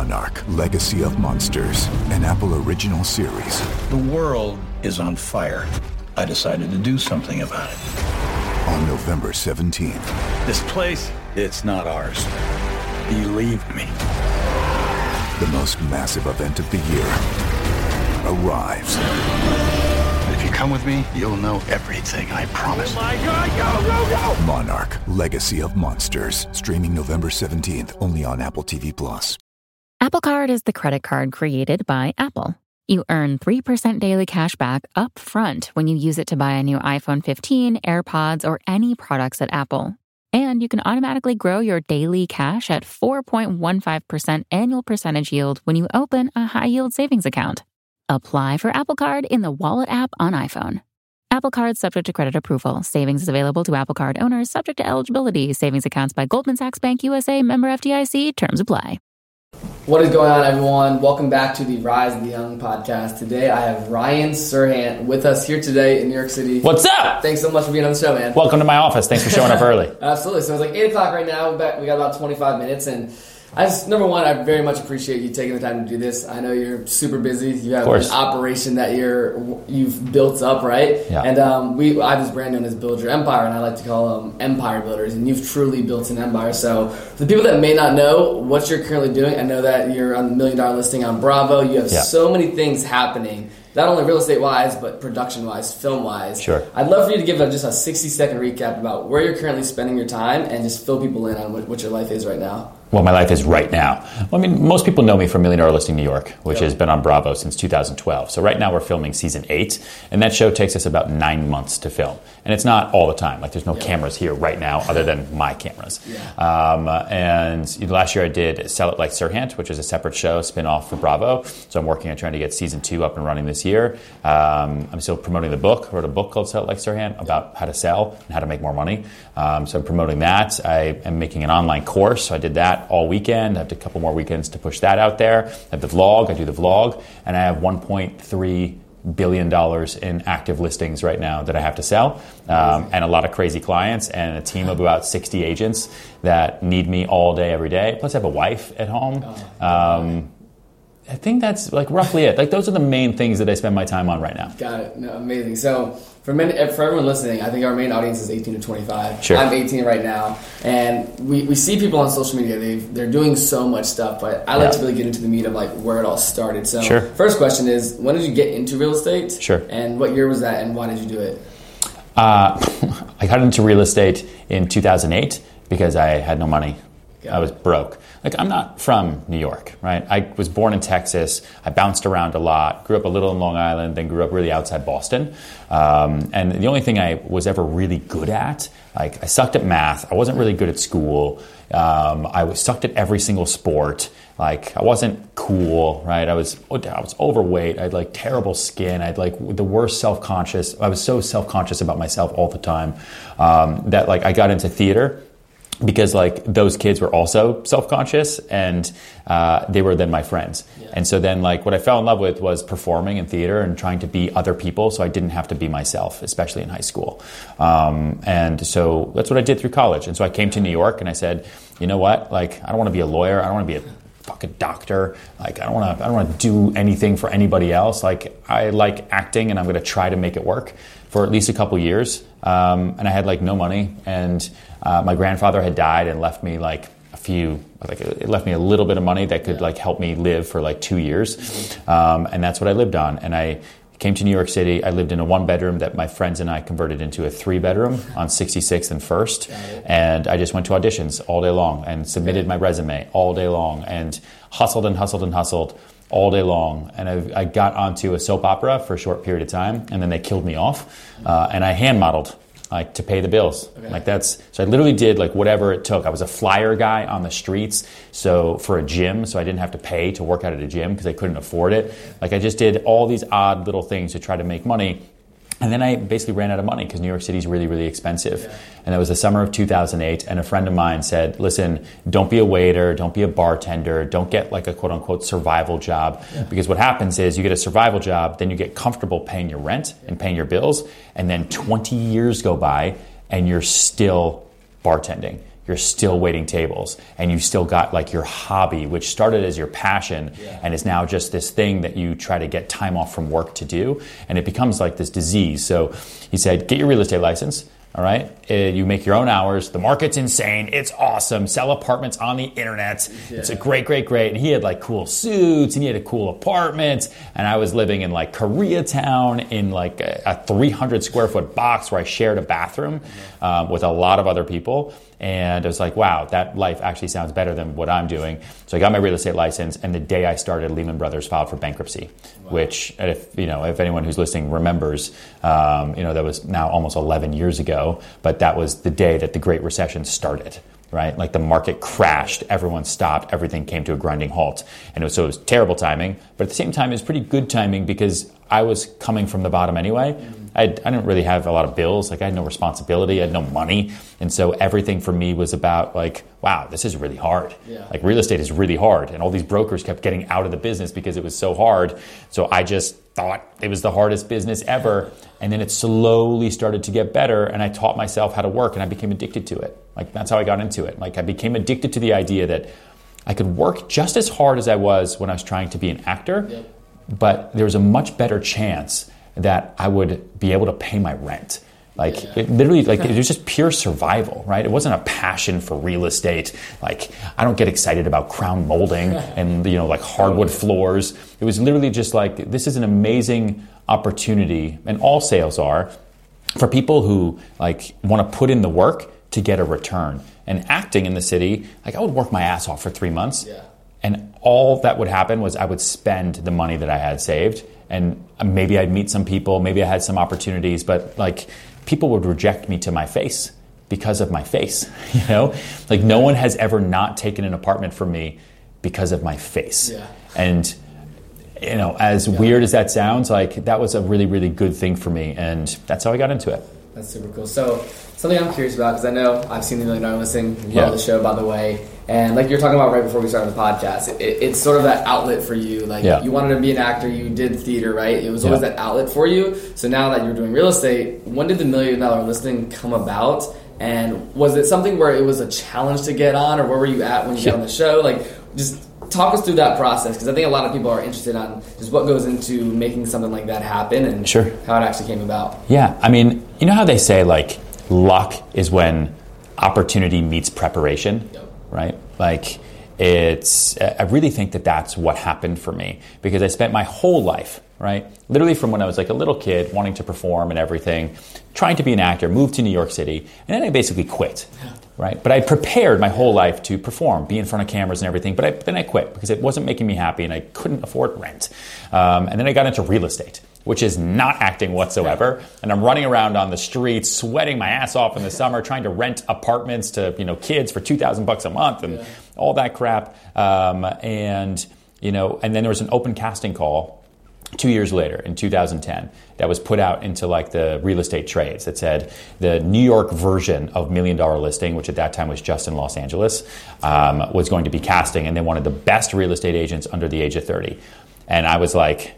Monarch: Legacy of Monsters, an Apple original series. The world is on fire. I decided to do something about it. On November 17th. This place, it's not ours. Believe me. The most massive event of the year arrives. If you come with me, you'll know everything, I promise. Oh my God, go! Monarch: Legacy of Monsters. Streaming November 17th, only on Apple TV+. Apple Card is the credit card created by Apple. You earn 3% daily cash back up front when you use it to buy a new iPhone 15, AirPods, or any products at Apple. And you can automatically grow your daily cash at 4.15% annual percentage yield when you open a high-yield savings account. Apply for Apple Card in the Wallet app on iPhone. Apple Card subject to credit approval. Savings is available to Apple Card owners subject to eligibility. Savings accounts by Goldman Sachs Bank USA, member FDIC. Terms apply. What is going on, everyone? Welcome back to the Rise of the Young podcast. Today, I have Ryan Serhant with us here today in New York City. What's up? Thanks so much for being on the show, man. Welcome to my office. Thanks for showing up early. Absolutely. So it's like 8 o'clock right now. We got about 25 minutes. And number one, I very much appreciate you taking the time to do this. I know you're super busy. You have an operation that you've built up, right? Yeah. And I have this brand known as Build Your Empire, and I like to call them empire builders. And you've truly built an empire. So for the people that may not know what you're currently doing, I know that you're on the $1 million listing on Bravo. You have so many things happening, not only real estate-wise, but production-wise, film-wise. Sure. I'd love for you to give just a 60-second recap about where you're currently spending your time and just fill people in on what your life is right now. Well, my life is right now. Well, I mean, most people know me from $1 Million Listing New York, which has been on Bravo since 2012. So right now we're filming season 8, and that show takes us about 9 months to film. And it's not all the time. Like, there's no cameras here right now other than my cameras. And last year I did Sell It Like Serhant, which is a separate show, spin-off for Bravo. So I'm working on trying to get season 2 up and running this year. I'm still promoting the book. I wrote a book called Sell It Like Serhant about how to sell and how to make more money. So I'm promoting that. I am making an online course, so I did that all weekend. I have a couple more weekends to push that out there. I have the vlog. I do the vlog. And I have $1.3 billion in active listings right now that I have to sell. And a lot of crazy clients and a team of about 60 agents that need me all day, every day. Plus I have a wife at home. I think that's like roughly it. Like, those are the main things that I spend my time on right now. Got it. No, amazing. So for everyone listening, I think our main audience is 18 to 25. Sure. I'm 18 right now, and we see people on social media. They're doing so much stuff, but I like to really get into the meat of like where it all started. So first question is, when did you get into real estate? Sure. And what year was that, and why did you do it? I got into real estate in 2008 because I had no money. I was broke. Like, I'm not from New York, right? I was born in Texas. I bounced around a lot, grew up a little in Long Island, then grew up really outside Boston. And the only thing I was ever really good at, like, I sucked at math. I wasn't really good at school. I sucked at every single sport. Like, I wasn't cool, right? I was overweight. I had like terrible skin. I had like the worst self-conscious. I was so self-conscious about myself all the time that like I got into theater. Because like those kids were also self-conscious, and they were then my friends. And so then like what I fell in love with was performing in theater and trying to be other people, so I didn't have to be myself, especially in high school. And so that's what I did through college. And so I came to New York and I said, you know what? Like, I don't want to be a lawyer. I don't want to be a fucking doctor. Like, I don't want to do anything for anybody else. Like, I like acting, and I'm going to try to make it work for at least a couple years. And I had like no money, and my grandfather had died and left me like it left me a little bit of money that could like help me live for like 2 years. And that's what I lived on. And I came to New York City. I lived in a 1-bedroom that my friends and I converted into a 3-bedroom on 66th and 1st. And I just went to auditions all day long and submitted my resume all day long and hustled and hustled and hustled all day long. And I got onto a soap opera for a short period of time, and then they killed me off. And I hand modeled like to pay the bills. So I literally did like whatever it took. I was a flyer guy on the streets, so for a gym, so I didn't have to pay to work out at a gym because I couldn't afford it. Like, I just did all these odd little things to try to make money. And then I basically ran out of money because New York City is really, really expensive. And that was the summer of 2008. And a friend of mine said, listen, don't be a waiter, don't be a bartender, don't get like a quote unquote survival job. Because what happens is you get a survival job, then you get comfortable paying your rent and paying your bills. And then 20 years go by and you're still bartending. you're still waiting tables, and you still got like your hobby, which started as your passion and is now just this thing that you try to get time off from work to do, and it becomes like this disease. So he said, get your real estate license. All right. You make your own hours. The market's insane. It's awesome. Sell apartments on the internet. Yeah. It's a great. And he had like cool suits and he had a cool apartment. And I was living in like Koreatown in like a 300 square foot box where I shared a bathroom with a lot of other people. And I was like, wow, that life actually sounds better than what I'm doing. So I got my real estate license, and the day I started, Lehman Brothers filed for bankruptcy, which, if anyone who's listening remembers, that was now almost 11 years ago, but that was the day that the Great Recession started. Right? Like the market crashed, everyone stopped, everything came to a grinding halt. And so it was terrible timing, but at the same time, it was pretty good timing because I was coming from the bottom anyway. I didn't really have a lot of bills. Like I had no responsibility, I had no money. And so everything for me was about like, wow, this is really hard. Yeah. Like real estate is really hard. And all these brokers kept getting out of the business because it was so hard. So I just thought it was the hardest business ever. And then it slowly started to get better. And I taught myself how to work and I became addicted to it. Like that's how I got into it. Like I became addicted to the idea that I could work just as hard as I was when I was trying to be an actor, but there was a much better chance that I would be able to pay my rent. Like it literally, like it was just pure survival, right? It wasn't a passion for real estate. Like I don't get excited about crown molding and like hardwood floors. It was literally just like, this is an amazing opportunity, and all sales are, for people who like want to put in the work to get a return. And acting in the city, like I would work my ass off for 3 months. Yeah. And all that would happen was I would spend the money that I had saved, and maybe I'd meet some people, maybe I had some opportunities, but like people would reject me to my face because of my face, Like no one has ever not taken an apartment from me because of my face. Yeah. And as weird as that sounds, like that was a really, really good thing for me, and that's how I got into it. That's super cool. So something I'm curious about, because I know I've seen the $1 Million Listing, love the show, by the way, and like you were talking about right before we started the podcast, it's sort of that outlet for you. Like you wanted to be an actor, you did theater, right? It was always that outlet for you. So now that you're doing real estate, when did the $1 Million Listing come about? And was it something where it was a challenge to get on, or where were you at when you got on the show? Like, just talk us through that process, because I think a lot of people are interested on just what goes into making something like that happen and how it actually came about. Yeah, I mean, you know how they say like luck is when opportunity meets preparation, right? Like I really think that that's what happened for me, because I spent my whole life, right? Literally from when I was like a little kid wanting to perform and everything, trying to be an actor, moved to New York City, and then I basically quit. Right? But I prepared my whole life to perform, be in front of cameras and everything, but then I quit because it wasn't making me happy and I couldn't afford rent. And then I got into real estate, which is not acting whatsoever. And I'm running around on the streets, sweating my ass off in the summer, trying to rent apartments to kids for $2,000 a month and all that crap. And then there was an open casting call 2 years later in 2010 that was put out into like the real estate trades that said the New York version of $1 Million Listing, which at that time was just in Los Angeles, was going to be casting, and they wanted the best real estate agents under the age of 30. And I was like,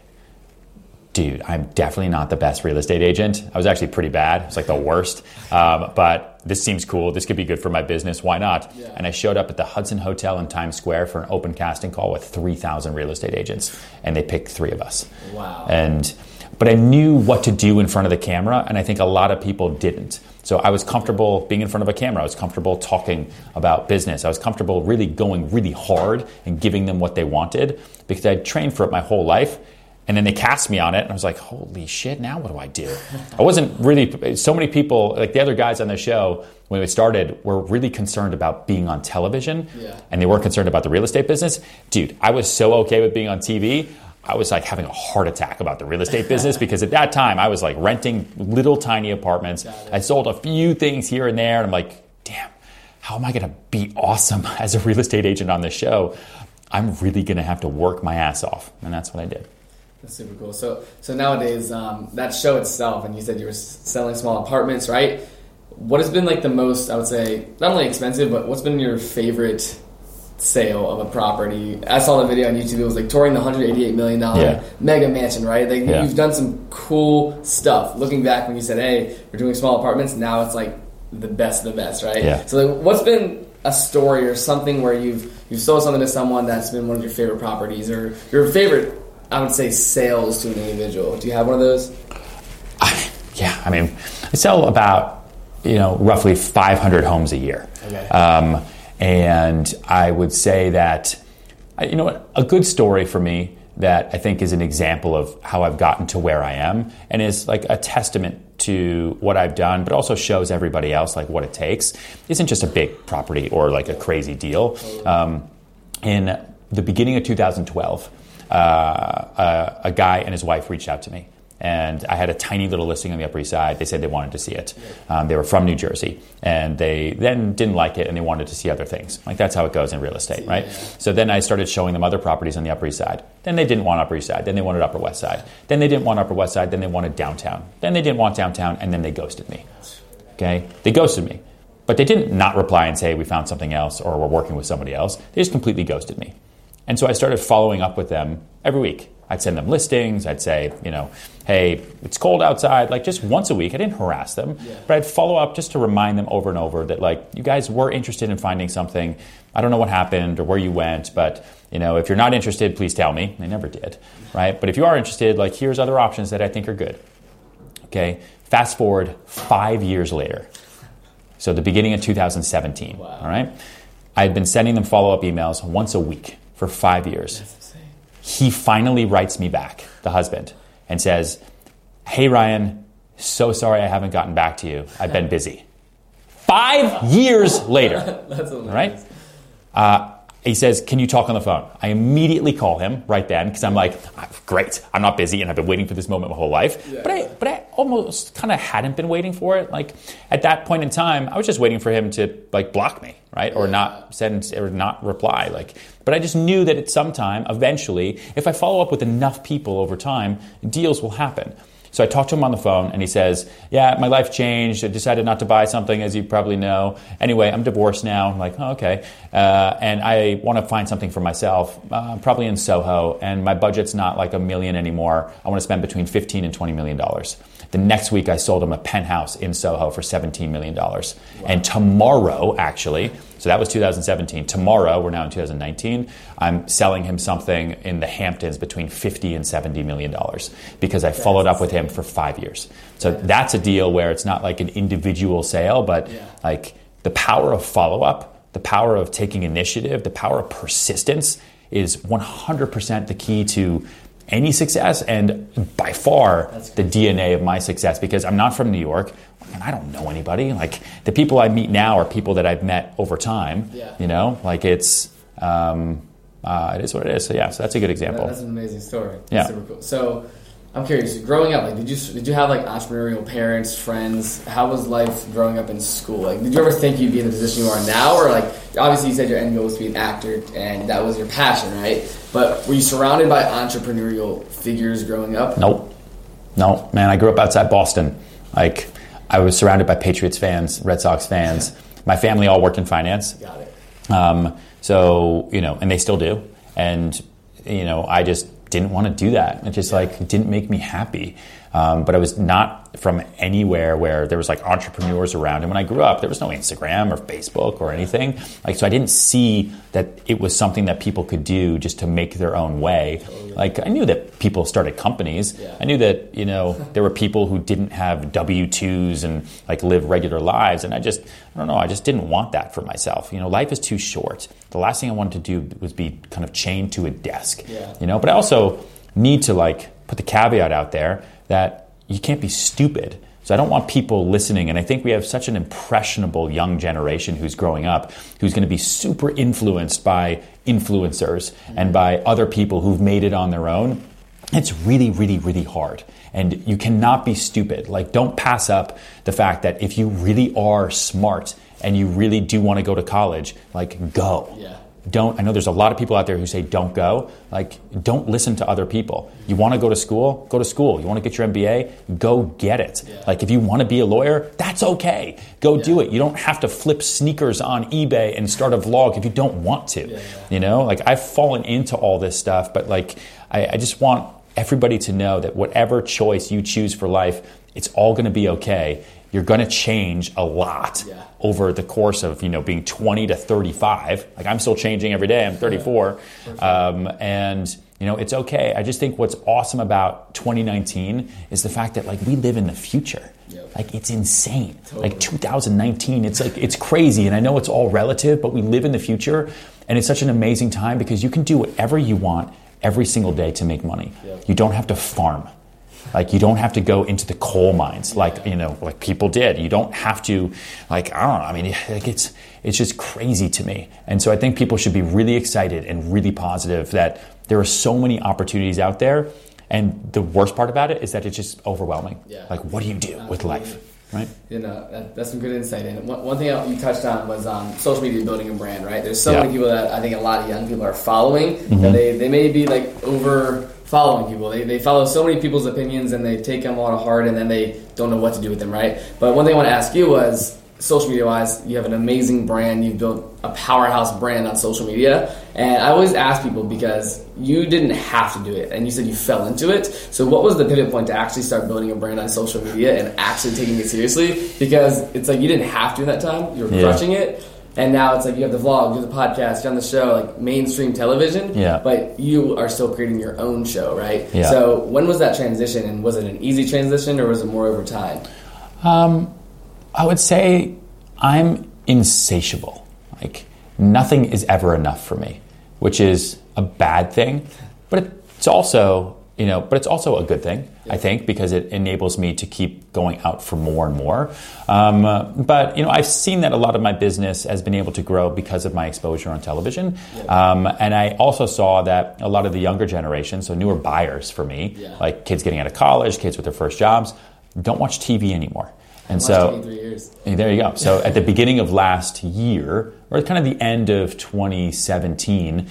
dude, I'm definitely not the best real estate agent. I was actually pretty bad. It was like the worst. But this seems cool. This could be good for my business. Why not? Yeah. And I showed up at the Hudson Hotel in Times Square for an open casting call with 3,000 real estate agents. And they picked 3 of us. Wow. But I knew what to do in front of the camera, and I think a lot of people didn't. So I was comfortable being in front of a camera. I was comfortable talking about business. I was comfortable really going really hard and giving them what they wanted, because I'd trained for it my whole life. And then they cast me on it, and I was like, holy shit, now what do I do? I wasn't really, so many people, like the other guys on the show, when we started, were really concerned about being on television, and they weren't concerned about the real estate business. Dude, I was so okay with being on TV. I was like having a heart attack about the real estate business, because at that time I was like renting little tiny apartments. I sold a few things here and there, and I'm like, damn, how am I going to be awesome as a real estate agent on this show? I'm really going to have to work my ass off, and that's what I did. That's super cool. So nowadays, that show itself, and you said you were selling small apartments, right? What has been like the most, I would say, not only expensive, but what's been your favorite sale of a property? I saw the video on YouTube. It was like touring the $188 million mega mansion, right? Like you've done some cool stuff. Looking back when you said, hey, we're doing small apartments, now it's like the best of the best, right? Yeah. So like, what's been a story or something where you've sold something to someone that's been one of your favorite properties or your favorite, I would say, sales to an individual? Do you have one of those? Yeah, I mean, I sell about, roughly 500 homes a year. Okay. And I would say that, a good story for me that I think is an example of how I've gotten to where I am and is like a testament to what I've done, but also shows everybody else like what it takes, isn't just a big property or like a crazy deal. In the beginning of 2012, a guy and his wife reached out to me. And I had a tiny little listing on the Upper East Side. They said they wanted to see it. They were from New Jersey. And they then didn't like it and they wanted to see other things. Like that's how it goes in real estate, right? So then I started showing them other properties on the Upper East Side. Then they didn't want Upper East Side. Then they wanted Upper West Side. Then they didn't want Upper West Side. Then they wanted downtown. Then they didn't want downtown. And then they ghosted me. Okay? They ghosted me. But they didn't not reply and say, we found something else or we're working with somebody else. They just completely ghosted me. And so I started following up with them every week. I'd send them listings. I'd say, hey, it's cold outside. Like just once a week. I didn't harass them, but I'd follow up just to remind them over and over that like you guys were interested in finding something. I don't know what happened or where you went, but if you're not interested, please tell me. They never did, right? But if you are interested, like here's other options that I think are good. Okay. Fast forward 5 years later. So the beginning of 2017. Wow. All right. I had been sending them follow-up emails once a week for 5 years. He finally writes me back, the husband, and says, hey, Ryan, so sorry I haven't gotten back to you. I've been busy. 5 years later. That's amazing. Right? He says, can you talk on the phone? I immediately call him right then because I'm like, great, I'm not busy and I've been waiting for this moment my whole life. Yeah. But I almost kind of hadn't been waiting for it. Like at that point in time, I was just waiting for him to like block me, right? Or not send or not reply. But I just knew that at some time, eventually, if I follow up with enough people over time, deals will happen. So I talked to him on the phone and he says, yeah, my life changed. I decided not to buy something, as you probably know. Anyway, I'm divorced now. I'm like, oh, okay. And I want to find something for myself, probably in Soho. And my budget's not like $1 million anymore. I want to spend between $15 and $20 million. The next week I sold him a penthouse in Soho for $17 million. Wow. And tomorrow, actually, so that was 2017. Tomorrow, we're now in 2019, I'm selling him something in the Hamptons between $50 and $70 million because I followed up with him for 5 years. So that's a deal where it's not like an individual sale, but like the power of follow-up, the power of taking initiative, the power of persistence is 100% the key to any success and by far the DNA of my success because I'm not from New York and I don't know anybody. Like the people I meet now are people that I've met over time, like it's, it is what it is. So so that's a good example. That's an amazing story. That's super cool. So I'm curious, growing up, like, did you have like entrepreneurial parents, friends? How was life growing up in school? Like, did you ever think you'd be in the position you are now, or like, obviously you said your end goal was to be an actor, and that was your passion, right? But were you surrounded by entrepreneurial figures growing up? Nope. No, man, I grew up outside Boston. Like, I was surrounded by Patriots fans, Red Sox fans. My family all worked in finance. Got it. So and they still do, and I just didn't want to do that. It just it didn't make me happy. But I was not from anywhere where there was like entrepreneurs around. And when I grew up, there was no Instagram or Facebook or anything. So I didn't see that it was something that people could do just to make their own way. Totally. Like I knew that people started companies. Yeah. I knew that, there were people who didn't have W-2s and like live regular lives. And I just didn't want that for myself. Life is too short. The last thing I wanted to do was be kind of chained to a desk, but I also need to put the caveat out there that you can't be stupid. So I don't want people listening, and I think we have such an impressionable young generation who's growing up, who's going to be super influenced by influencers and by other people who've made it on their own. It's really, really, really hard. And you cannot be stupid. Don't pass up the fact that if you really are smart and you really do want to go to college, go. Yeah. I know there's a lot of people out there who say don't go. Don't listen to other people. You want to go to school? Go to school. You want to get your MBA? Go get it. Yeah. If you want to be a lawyer, that's okay. Go do it. You don't have to flip sneakers on eBay and start a vlog if you don't want to. Yeah. I've fallen into all this stuff, but I just want everybody to know that whatever choice you choose for life, it's all going to be okay. you're going to change a lot over the course of, being 20 to 35. Like, I'm still changing every day. I'm 34. And, it's okay. I just think what's awesome about 2019 is the fact that, like, we live in the future. Like, it's insane. Totally. Like, 2019, it's crazy. And I know it's all relative, but we live in the future. And it's such an amazing time because you can do whatever you want every single day to make money. You don't have to farm. Like, you don't have to go into the coal mines like people did. You don't have to, like, I don't know. I mean, like, it's just crazy to me. And so I think people should be really excited and really positive that there are so many opportunities out there. And the worst part about it is that it's just overwhelming. Like, what do you do with life? Right? That's some good insight. And one thing you touched on was social media building a brand, right? There's so many people that I think a lot of young people are following. That they may be like over following people. They follow so many people's opinions and they take them all to heart and then they don't know what to do with them, right? But one thing I want to ask you was, social media wise, you have an amazing brand. You've built a powerhouse brand on social media. And I always ask people because you didn't have to do it and you said you fell into it. So what was the pivot point to actually start building a brand on social media and actually taking it seriously? Because it's like you didn't have to in that time. You were crushing it. And now it's like you have the vlog, you have the podcast, you're on the show, like mainstream television, but you are still creating your own show, right? So when was that transition, and was it an easy transition or was it more over time? I would say I'm insatiable. Like, nothing is ever enough for me, which is a bad thing, but it's also a good thing, I think, because it enables me to keep going out for more and more. But I've seen that a lot of my business has been able to grow because of my exposure on television. And I also saw that a lot of the younger generation, so newer buyers for me, like kids getting out of college, kids with their first jobs, don't watch TV anymore. And so, 3 years. There you go. So at the beginning of last year, or kind of the end of 2017,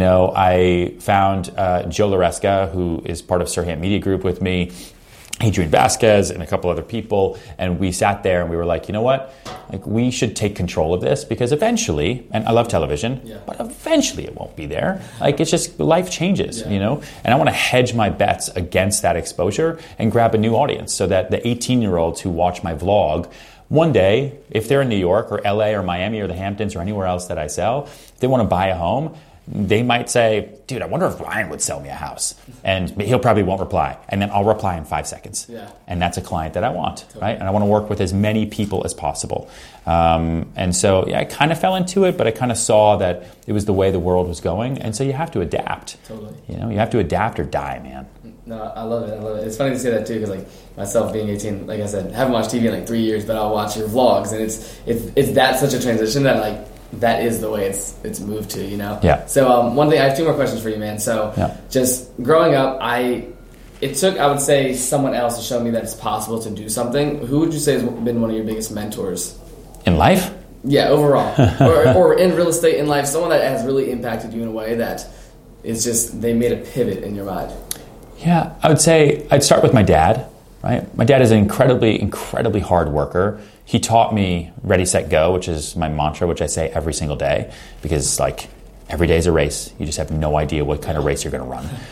I found Joe Laresca, who is part of Sirhan Media Group with me, Adrian Vasquez, and a couple other people, and we sat there and we were like, you know what? Like, we should take control of this because eventually, and I love television, but eventually it won't be there. Like, it's just, life changes, and I want to hedge my bets against that exposure and grab a new audience so that the 18-year-olds who watch my vlog, one day, if they're in New York or LA or Miami or the Hamptons or anywhere else that I sell, if they want to buy a home, they might say, dude, I wonder if Ryan would sell me a house. And he'll probably won't reply. And then I'll reply in 5 seconds. And that's a client that I want, right? And I want to work with as many people as possible. And so, I kind of fell into it, but I kind of saw that it was the way the world was going. And so you have to adapt. You have to adapt or die, man. No, I love it. It's funny to say that too, because like myself being 18, like I said, haven't watched TV in like 3 years, but I'll watch your vlogs. And it's that such a transition that like, that is the way it's moved to, So one thing, I have 2 more questions for you, man. So just growing up, it took, I would say, someone else to show me that it's possible to do something. Who would you say has been one of your biggest mentors? In life? Yeah, overall. or in real estate, in life, someone that has really impacted you in a way that it's just, they made a pivot in your mind. Yeah, I would say I'd start with my dad, right? My dad is an incredibly, incredibly hard worker. He taught me ready, set, go, which is my mantra, which I say every single day because, like, every day is a race. You just have no idea what kind of race you're going to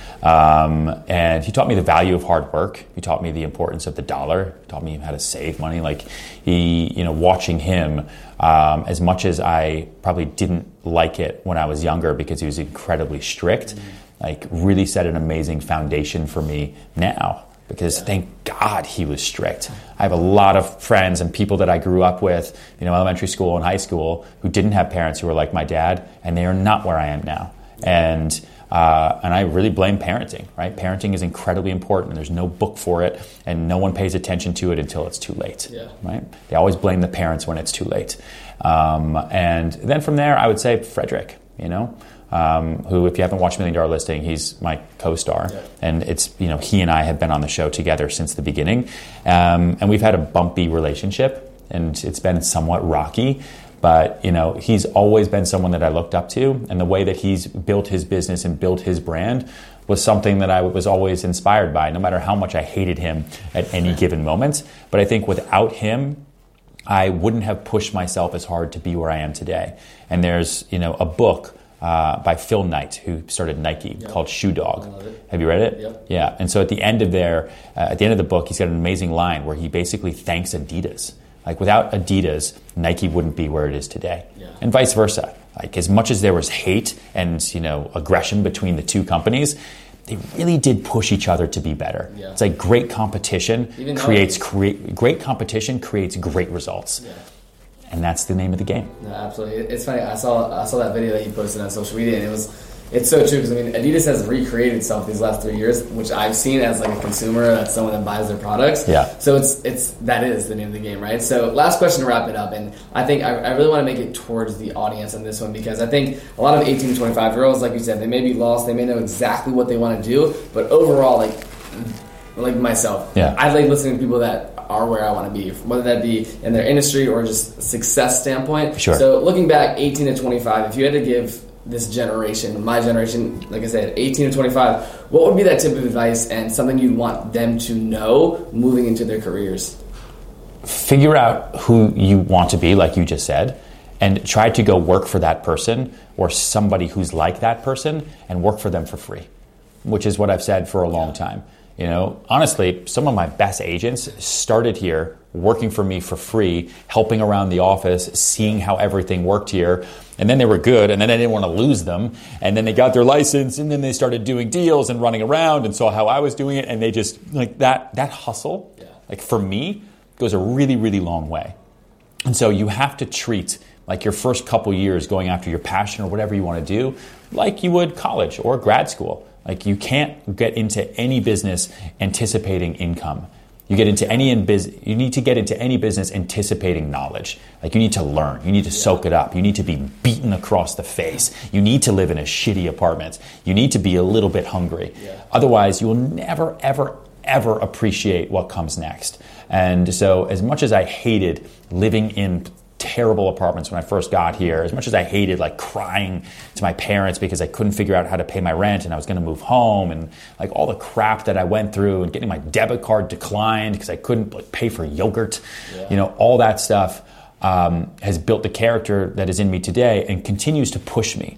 run. And he taught me the value of hard work. He taught me the importance of the dollar. He taught me how to save money. Like, watching him, as much as I probably didn't like it when I was younger because he was incredibly strict, like, really set an amazing foundation for me now. Because thank God he was strict. I have a lot of friends and people that I grew up with, elementary school and high school, who didn't have parents who were like my dad, and they are not where I am now. And I really blame parenting, right? Parenting is incredibly important. There's no book for it, and no one pays attention to it until it's too late, right? They always blame the parents when it's too late. And then from there, I would say Frederick, who, if you haven't watched $1 Million Listing, he's my co-star. And it's, he and I have been on the show together since the beginning. And we've had a bumpy relationship, and it's been somewhat rocky. But, he's always been someone that I looked up to. And the way that he's built his business and built his brand was something that I was always inspired by, no matter how much I hated him at any given moment. But I think without him, I wouldn't have pushed myself as hard to be where I am today. And there's, a book by Phil Knight, who started Nike, called Shoe Dog. Have you read it? Yeah. And so at the end of the book, he's got an amazing line where he basically thanks Adidas. Like without Adidas, Nike wouldn't be where it is today. Yeah. And vice versa. Like as much as there was hate and aggression between the two companies, they really did push each other to be better. Yeah. It's like great competition creates great results. Yeah. And that's the name of the game. No, absolutely. It's funny. I saw that video that you posted on social media, and it's so true because Adidas has recreated itself these last 3 years, which I've seen as like a consumer, as someone that buys their products. Yeah. So that is the name of the game, right? So last question to wrap it up, and I think I really want to make it towards the audience on this one because I think a lot of 18 to 25 year olds, like you said, they may be lost, they may know exactly what they want to do, but overall, like myself, I like listening to people that are where I want to be, whether that be in their industry or just success standpoint. Sure. So looking back 18 to 25, if you had to give this generation, my generation, like I said, 18 to 25, what would be that tip of advice and something you'd want them to know moving into their careers? Figure out who you want to be, like you just said, and try to go work for that person or somebody who's like that person and work for them for free, which is what I've said for a long time. Honestly, some of my best agents started here working for me for free, helping around the office, seeing how everything worked here. And then they were good, and then I didn't want to lose them. And then they got their license, and then they started doing deals and running around and saw how I was doing it. And they just, like that hustle, like for me, goes a really, really long way. And so you have to treat like your first couple years going after your passion or whatever you want to do, like you would college or grad school. Like you can't get into any business anticipating income. You need to get into any business anticipating knowledge. Like you need to learn. You need to soak it up. You need to be beaten across the face. You need to live in a shitty apartment. You need to be a little bit hungry. Yeah. Otherwise, you will never, ever, ever appreciate what comes next. And so as much as I hated living in terrible apartments when I first got here, as much as I hated like crying to my parents because I couldn't figure out how to pay my rent and I was going to move home, and like all the crap that I went through and getting my debit card declined because I couldn't pay for yogurt, all that stuff has built the character that is in me today and continues to push me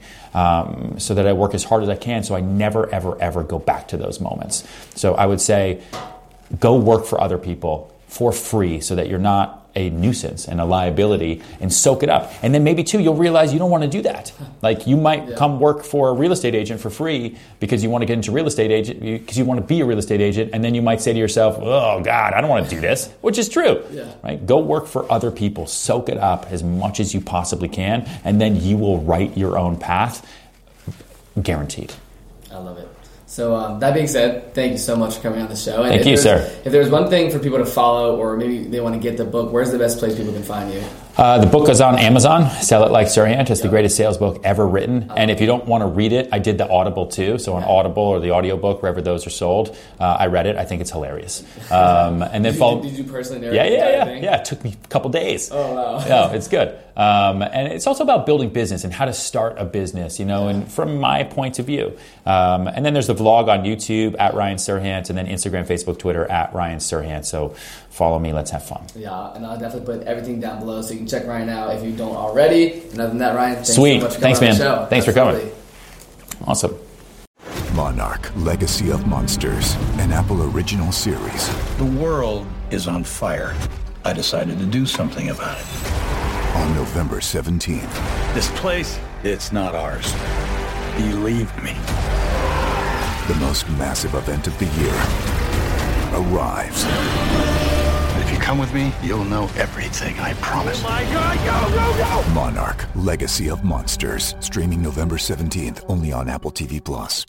so that I work as hard as I can so I never, ever, ever go back to those moments. So I would say go work for other people for free so that you're not a nuisance and a liability, and soak it up. And then maybe too, you'll realize you don't want to do that. Like you might come work for a real estate agent for free because you want to get into real estate agent, because you want to be a real estate agent. And then you might say to yourself, oh God, I don't want to do this, which is true, right? Go work for other people, soak it up as much as you possibly can. And then you will write your own path, guaranteed. I love it. So that being said, thank you so much for coming on the show. And thank you, sir. If there's one thing for people to follow, or maybe they want to get the book, where's the best place people can find you? The book is on Amazon. Sell It Like Sirhan. It's the greatest sales book ever written. And if you don't want to read it, I did the Audible too. So on Audible or the audiobook, wherever those are sold, I read it. I think it's hilarious. And then did you personally narrate it? Yeah. It took me a couple days. Oh wow. Yeah, it's good. And it's also about building business and how to start a business, and from my point of view. And then there's the vlog on YouTube at Ryan Sirhan, and then Instagram, Facebook, Twitter at Ryan Sirhan. So follow me. Let's have fun. Yeah, and I'll definitely put everything down below so you can check Ryan out if you don't already. And other than that, Ryan, thanks so much for coming on the show. Thanks for coming. Awesome. Monarch, Legacy of Monsters, an Apple original series. The world is on fire. I decided to do something about it. On November 17th. This place, it's not ours. Believe me. The most massive event of the year arrives. If you come with me, you'll know everything, I promise. Oh my God, go! Monarch, Legacy of Monsters. Streaming November 17th, only on Apple TV+.